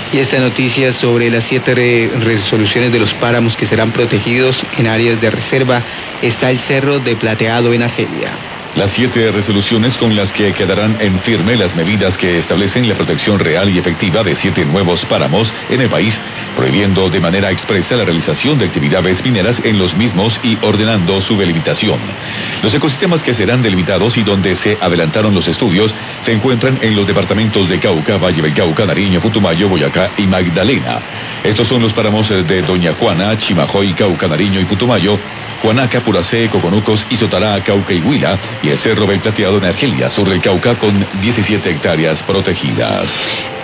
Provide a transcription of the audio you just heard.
Y esta noticia sobre las 7 resoluciones de los páramos que serán protegidos en áreas de reserva. Está el Cerro de Plateado en Argelia. Las 7 resoluciones con las que quedarán en firme las medidas que establecen la protección real y efectiva de 7 nuevos páramos en el país, prohibiendo de manera expresa la realización de actividades mineras en los mismos y ordenando su delimitación. Los ecosistemas que serán delimitados y donde se adelantaron los estudios se encuentran en los departamentos de Cauca, Valle del Cauca, Nariño, Putumayo, Boyacá y Magdalena. Estos son los páramos de Doña Juana, Chimajoy, Cauca, Nariño y Putumayo, Juanaca, Puracé, Coconucos, Isotará, Cauca y Huila, y el Cerro del Plateado en Argelia, sur del Cauca, con 17 hectáreas protegidas.